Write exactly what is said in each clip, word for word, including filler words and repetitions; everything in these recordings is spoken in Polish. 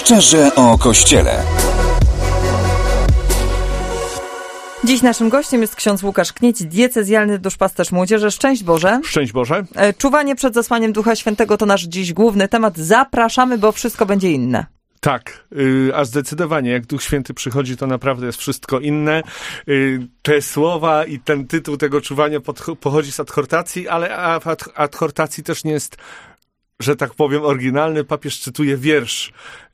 Szczerze o Kościele. Dziś naszym gościem jest ksiądz Łukasz Knieć, diecezjalny duszpasterz młodzieży. Szczęść Boże. Szczęść Boże. Czuwanie przed zesłaniem Ducha Świętego to nasz dziś główny temat. Zapraszamy, bo wszystko będzie inne. Tak, a zdecydowanie, jak Duch Święty przychodzi, to naprawdę jest wszystko inne. Te słowa i ten tytuł tego czuwania pochodzi z adhortacji, ale w adhortacji też nie jest, że tak powiem, oryginalny. Papież cytuje wiersz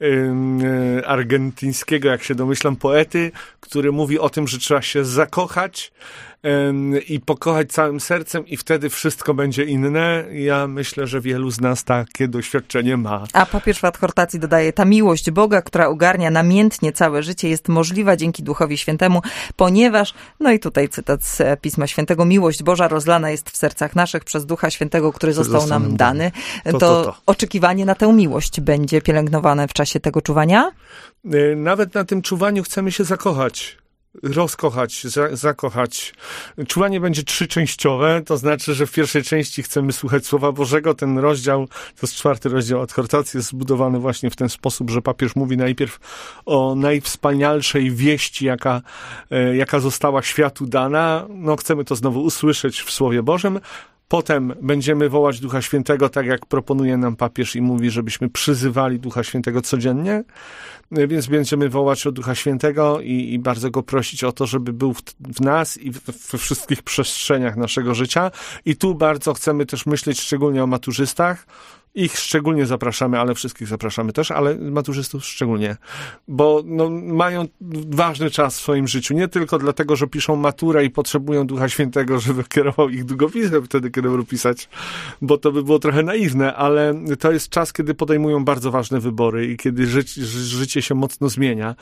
yy, argentyńskiego, jak się domyślam, poety, który mówi o tym, że trzeba się zakochać yy, i pokochać całym sercem i wtedy wszystko będzie inne. Ja myślę, że wielu z nas takie doświadczenie ma. A papież w adhortacji dodaje, ta miłość Boga, która ogarnia namiętnie całe życie, jest możliwa dzięki Duchowi Świętemu, ponieważ, no i tutaj cytat z Pisma Świętego, miłość Boża rozlana jest w sercach naszych przez Ducha Świętego, który został, został nam dany. To, to, to, to oczekiwanie na tę miłość będzie pielęgnowane w czasie tego czuwania? Nawet na tym czuwaniu chcemy się zakochać. Rozkochać, za, zakochać. Czuwanie będzie trzyczęściowe, to znaczy, że w pierwszej części chcemy słuchać Słowa Bożego. Ten rozdział, to jest czwarty rozdział adhortacji, jest zbudowany właśnie w ten sposób, że papież mówi najpierw o najwspanialszej wieści, jaka, e, jaka została światu dana. No, chcemy to znowu usłyszeć w Słowie Bożym. Potem będziemy wołać Ducha Świętego, tak jak proponuje nam papież i mówi, żebyśmy przyzywali Ducha Świętego codziennie. Więc będziemy wołać o Ducha Świętego i, i bardzo go prosić o to, żeby był w, w nas i we wszystkich przestrzeniach naszego życia. I tu bardzo chcemy też myśleć szczególnie o maturzystach. Ich szczególnie zapraszamy, ale wszystkich zapraszamy też, ale maturzystów szczególnie, bo no, mają ważny czas w swoim życiu, nie tylko dlatego, że piszą maturę i potrzebują Ducha Świętego, żeby kierował ich długopisem wtedy, kiedy będą pisać, bo to by było trochę naiwne, ale to jest czas, kiedy podejmują bardzo ważne wybory i kiedy życie, życie się mocno zmienia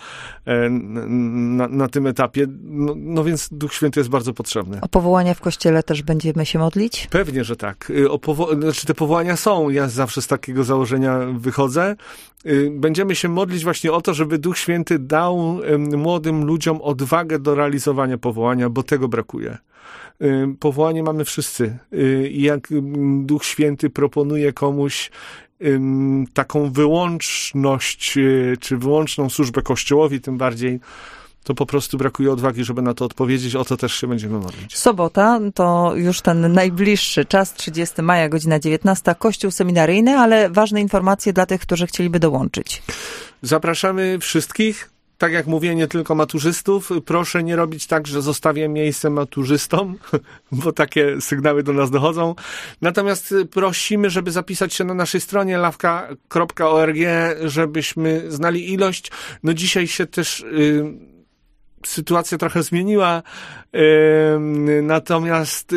na, na tym etapie, no, no więc Duch Święty jest bardzo potrzebny. O powołania w Kościele też będziemy się modlić? Pewnie, że tak. O powo- znaczy te powołania są, ja zawsze z takiego założenia wychodzę. Będziemy się modlić właśnie o to, żeby Duch Święty dał młodym ludziom odwagę do realizowania powołania, bo tego brakuje. Powołanie mamy wszyscy. I jak Duch Święty proponuje komuś taką wyłączność, czy wyłączną służbę Kościołowi, tym bardziej to po prostu brakuje odwagi, żeby na to odpowiedzieć. O to też się będziemy modlić. Sobota to już ten najbliższy czas, trzydziestego maja, godzina dziewiętnasta, Kościół Seminaryjny, ale ważne informacje dla tych, którzy chcieliby dołączyć. Zapraszamy wszystkich. Tak jak mówię, nie tylko maturzystów. Proszę nie robić tak, że zostawię miejsce maturzystom, bo takie sygnały do nas dochodzą. Natomiast prosimy, żeby zapisać się na naszej stronie lawka kropka org, żebyśmy znali ilość. No dzisiaj się też Yy, sytuacja trochę zmieniła, yy, natomiast yy,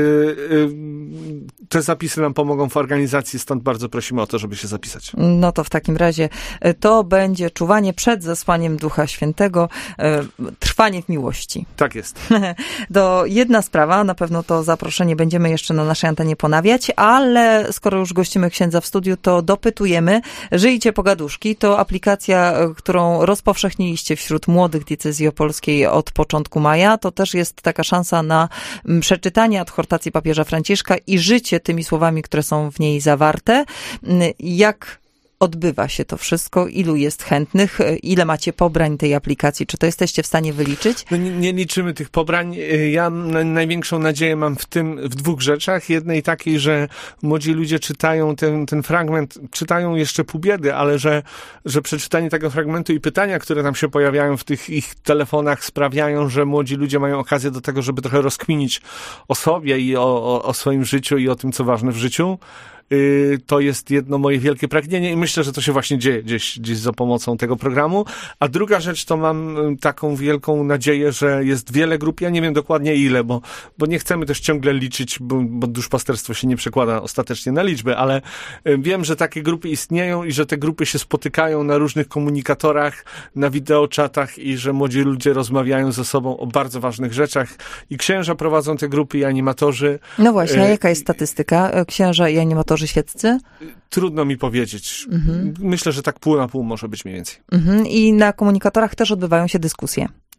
yy, te zapisy nam pomogą w organizacji, stąd bardzo prosimy o to, żeby się zapisać. No to w takim razie to będzie czuwanie przed zesłaniem Ducha Świętego, yy, trwanie w miłości. Tak jest. To jedna sprawa, na pewno to zaproszenie będziemy jeszcze na naszej antenie ponawiać, ale skoro już gościmy księdza w studiu, to dopytujemy. Żyjcie Pogaduszki to aplikacja, którą rozpowszechniliście wśród młodych diecezji opolskiej od początku maja. To też jest taka szansa na przeczytanie adhortacji papieża Franciszka i życie tymi słowami, które są w niej zawarte. Jak odbywa się to wszystko? Ilu jest chętnych? Ile macie pobrań tej aplikacji? Czy to jesteście w stanie wyliczyć? No nie, nie liczymy tych pobrań. Ja największą nadzieję mam w tym, w dwóch rzeczach. Jednej takiej, że młodzi ludzie czytają ten, ten fragment, czytają jeszcze pół biedy, ale że, że przeczytanie tego fragmentu i pytania, które tam się pojawiają w tych ich telefonach, sprawiają, że młodzi ludzie mają okazję do tego, żeby trochę rozkminić o sobie i o, o, o swoim życiu i o tym, co ważne w życiu. To jest jedno moje wielkie pragnienie i myślę, że to się właśnie dzieje gdzieś, gdzieś za pomocą tego programu. A druga rzecz, to mam taką wielką nadzieję, że jest wiele grup, ja nie wiem dokładnie ile, bo, bo nie chcemy też ciągle liczyć, bo, bo duszpasterstwo się nie przekłada ostatecznie na liczby, ale wiem, że takie grupy istnieją i że te grupy się spotykają na różnych komunikatorach, na wideoczatach i że młodzi ludzie rozmawiają ze sobą o bardzo ważnych rzeczach i księża prowadzą te grupy i animatorzy. No właśnie, a jaka jest statystyka? Księża i animatorzy świeccy? Trudno mi powiedzieć. Mhm. Myślę, że tak pół na pół może być mniej więcej. Mhm. I na komunikatorach też odbywają się dyskusje.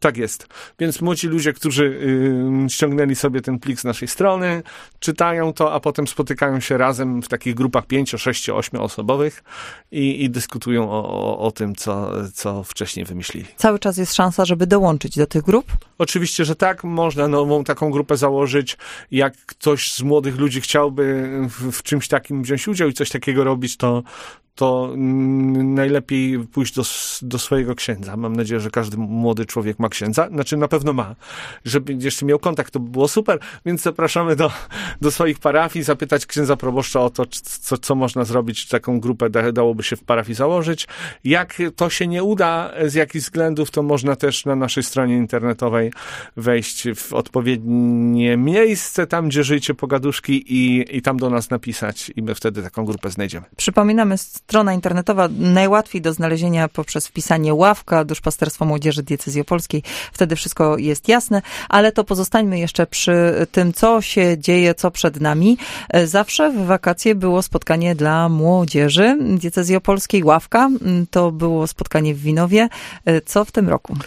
Tak jest. Więc młodzi ludzie, którzy y, ściągnęli sobie ten plik z naszej strony, czytają to, a potem spotykają się razem w takich grupach pięcio, sześcio, ośmiu osobowych i, i dyskutują o, o, o tym, co, co wcześniej wymyślili. Cały czas jest szansa, żeby dołączyć do tych grup? Oczywiście, że tak. Można nową taką grupę założyć. Jak ktoś z młodych ludzi chciałby w, w czymś takim wziąć udział i coś takiego robić, to to najlepiej pójść do, do swojego księdza. Mam nadzieję, że każdy młody człowiek ma księdza. Znaczy na pewno ma. Żeby jeszcze miał kontakt, to by było super. Więc zapraszamy do, do swoich parafii, zapytać księdza proboszcza o to, co, co można zrobić, taką grupę da, dałoby się w parafii założyć. Jak to się nie uda z jakichś względów, to można też na naszej stronie internetowej wejść w odpowiednie miejsce, tam gdzie żyjcie pogaduszki i, i tam do nas napisać i my wtedy taką grupę znajdziemy. Przypominamy, strona internetowa najłatwiej do znalezienia poprzez wpisanie ławka Duszpasterstwo Młodzieży Diecezji Opolskiej. Wtedy wszystko jest jasne, ale to pozostańmy jeszcze przy tym, co się dzieje, co przed nami. Zawsze w wakacje było spotkanie dla młodzieży Diecezji Opolskiej, ławka. To było spotkanie w Winowie. Co w tym roku?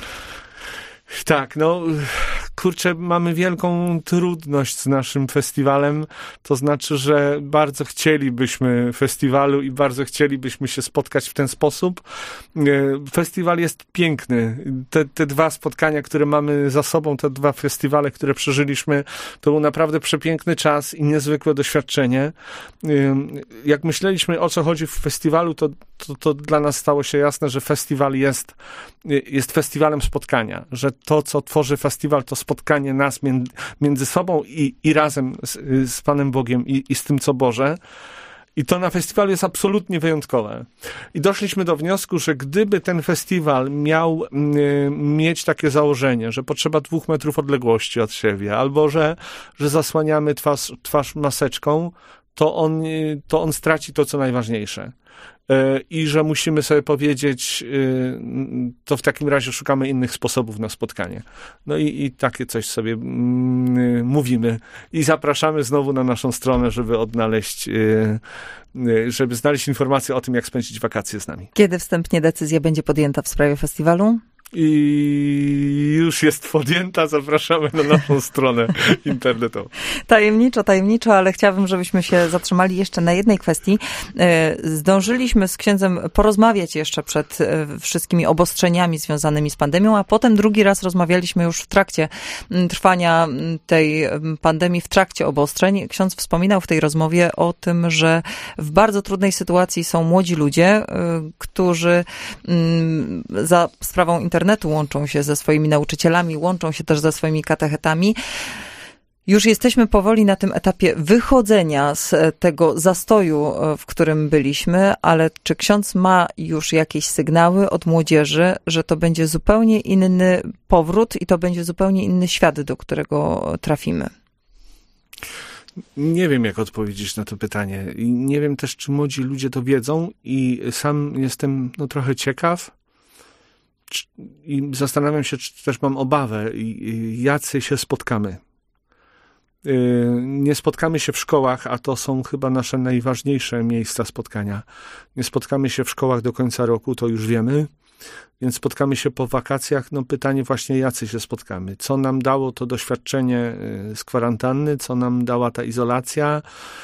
Tak, no kurczę, mamy wielką trudność z naszym festiwalem, to znaczy, że bardzo chcielibyśmy festiwalu i bardzo chcielibyśmy się spotkać w ten sposób. Festiwal jest piękny. Te, te dwa spotkania, które mamy za sobą, te dwa festiwale, które przeżyliśmy, to był naprawdę przepiękny czas i niezwykłe doświadczenie. Jak myśleliśmy, o co chodzi w festiwalu, to, to, to dla nas stało się jasne, że festiwal jest, jest festiwalem spotkania, że to, co tworzy festiwal, to spotkanie nas między, między sobą i, i razem z, z Panem Bogiem i, i z tym, co Boże. I to na festiwalu jest absolutnie wyjątkowe. I doszliśmy do wniosku, że gdyby ten festiwal miał y, mieć takie założenie, że potrzeba dwóch metrów odległości od siebie, albo że, że zasłaniamy twarz, twarz maseczką, to on, y, to on straci to, co najważniejsze. I że musimy sobie powiedzieć, to w takim razie szukamy innych sposobów na spotkanie. No i, i takie coś sobie mm, mówimy. I zapraszamy znowu na naszą stronę, żeby odnaleźć, żeby znaleźć informacje o tym, jak spędzić wakacje z nami. Kiedy wstępnie decyzja będzie podjęta w sprawie festiwalu? I już jest podjęta, zapraszamy na naszą stronę internetową. Tajemniczo, tajemniczo, ale chciałabym, żebyśmy się zatrzymali jeszcze na jednej kwestii. Zdążyliśmy z księdzem porozmawiać jeszcze przed wszystkimi obostrzeniami związanymi z pandemią, a potem drugi raz rozmawialiśmy już w trakcie trwania tej pandemii, w trakcie obostrzeń. Ksiądz wspominał w tej rozmowie o tym, że w bardzo trudnej sytuacji są młodzi ludzie, którzy za sprawą internetu internetu łączą się ze swoimi nauczycielami, łączą się też ze swoimi katechetami. Już jesteśmy powoli na tym etapie wychodzenia z tego zastoju, w którym byliśmy, ale czy ksiądz ma już jakieś sygnały od młodzieży, że to będzie zupełnie inny powrót i to będzie zupełnie inny świat, do którego trafimy? Nie wiem, jak odpowiedzieć na to pytanie. I nie wiem też, czy młodzi ludzie to wiedzą i sam jestem no, trochę ciekaw. I zastanawiam się, czy też mam obawę, jacy się spotkamy. Nie spotkamy się w szkołach, a to są chyba nasze najważniejsze miejsca spotkania. Nie spotkamy się w szkołach do końca roku, to już wiemy. Więc spotkamy się po wakacjach. No pytanie właśnie, jacy się spotkamy. Co nam dało to doświadczenie z kwarantanny? Co nam dała ta izolacja?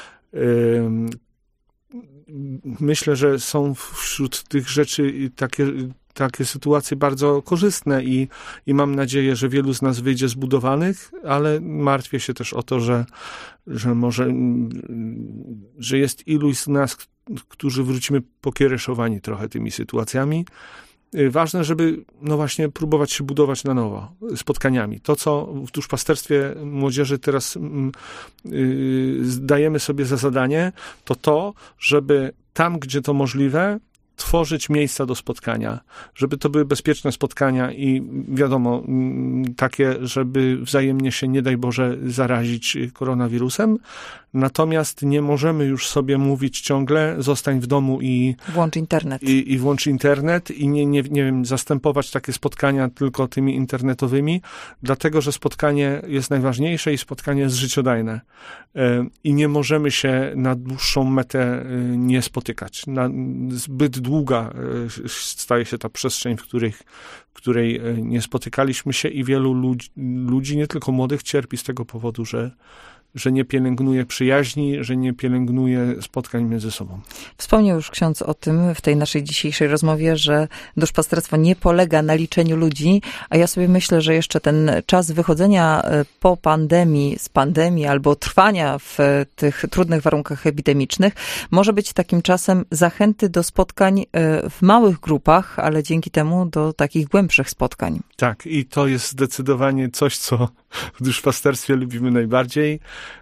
Myślę, że są wśród tych rzeczy takie takie sytuacje bardzo korzystne i, i mam nadzieję, że wielu z nas wyjdzie zbudowanych, ale martwię się też o to, że, że może, że jest iluś z nas, którzy wrócimy pokiereszowani trochę tymi sytuacjami. Ważne, żeby no właśnie próbować się budować na nowo spotkaniami. To, co w duszpasterstwie młodzieży teraz yy, dajemy sobie za zadanie, to to, żeby tam, gdzie to możliwe, tworzyć miejsca do spotkania, żeby to były bezpieczne spotkania i wiadomo, takie, żeby wzajemnie się, nie daj Boże, zarazić koronawirusem. Natomiast nie możemy już sobie mówić ciągle, zostań w domu i włącz internet. I, i włącz internet i nie, nie, nie wiem, zastępować takie spotkania tylko tymi internetowymi, dlatego, że spotkanie jest najważniejsze i spotkanie jest życiodajne. I nie możemy się na dłuższą metę nie spotykać. Na zbyt długa staje się ta przestrzeń, w, których, w której nie spotykaliśmy się i wielu ludzi, ludzi, nie tylko młodych, cierpi z tego powodu, że że nie pielęgnuje przyjaźni, że nie pielęgnuje spotkań między sobą. Wspomniał już ksiądz o tym w tej naszej dzisiejszej rozmowie, że duszpasterstwo nie polega na liczeniu ludzi, a ja sobie myślę, że jeszcze ten czas wychodzenia po pandemii, z pandemii albo trwania w tych trudnych warunkach epidemicznych może być takim czasem zachęty do spotkań w małych grupach, ale dzięki temu do takich głębszych spotkań. Tak, i to jest zdecydowanie coś, co w duszpasterstwie lubimy najbardziej.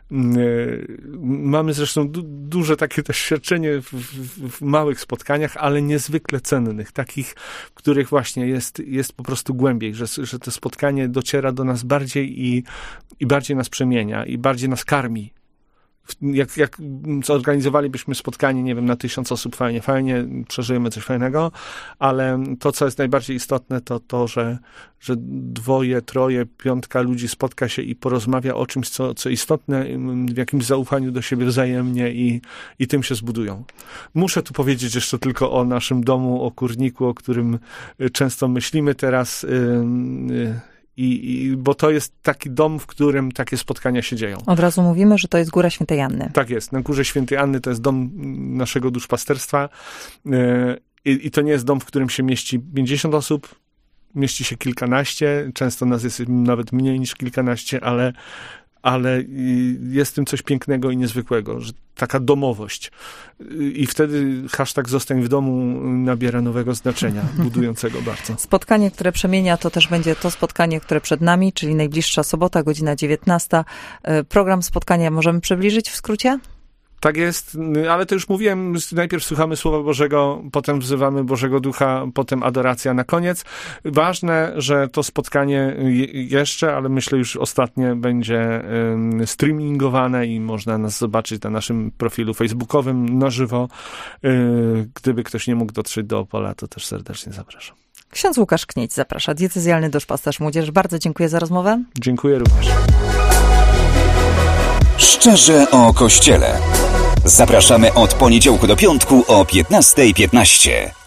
Mamy zresztą du- duże takie doświadczenie w, w, w małych spotkaniach, ale niezwykle cennych, takich, w których właśnie jest, jest po prostu głębiej, że, że to spotkanie dociera do nas bardziej i, i bardziej nas przemienia i bardziej nas karmi. Jak, jak zorganizowalibyśmy spotkanie, nie wiem, na tysiąc osób, fajnie, fajnie, przeżyjemy coś fajnego, ale to, co jest najbardziej istotne, to to, że, że dwoje, troje, piątka ludzi spotka się i porozmawia o czymś, co, co istotne, w jakimś zaufaniu do siebie wzajemnie i, i tym się zbudują. Muszę tu powiedzieć jeszcze tylko o naszym domu, o kurniku, o którym często myślimy teraz, yy, yy, I, i, bo to jest taki dom, w którym takie spotkania się dzieją. Od razu mówimy, że to jest Góra Świętej Anny. Tak jest. Na Górze Świętej Anny to jest dom naszego duszpasterstwa i, i to nie jest dom, w którym się mieści pięćdziesiąt osób, mieści się kilkanaście, często nas jest nawet mniej niż kilkanaście, ale ale jest w tym coś pięknego i niezwykłego, że taka domowość. I wtedy hashtag Zostań w domu nabiera nowego znaczenia, budującego bardzo. Spotkanie, które przemienia, to też będzie to spotkanie, które przed nami, czyli najbliższa sobota, godzina dziewiętnasta. Program spotkania możemy przybliżyć w skrócie? Tak jest, ale to już mówiłem, najpierw słuchamy Słowa Bożego, potem wzywamy Bożego Ducha, potem adoracja na koniec. Ważne, że to spotkanie jeszcze, ale myślę już ostatnie, będzie streamingowane i można nas zobaczyć na naszym profilu facebookowym na żywo. Gdyby ktoś nie mógł dotrzeć do Opola, to też serdecznie zapraszam. Ksiądz Łukasz Knieć zaprasza, diecezjalny duszpasterz młodzieży. Bardzo dziękuję za rozmowę. Dziękuję również. Szczerze o Kościele. Zapraszamy od poniedziałku do piątku o piętnasta piętnaście.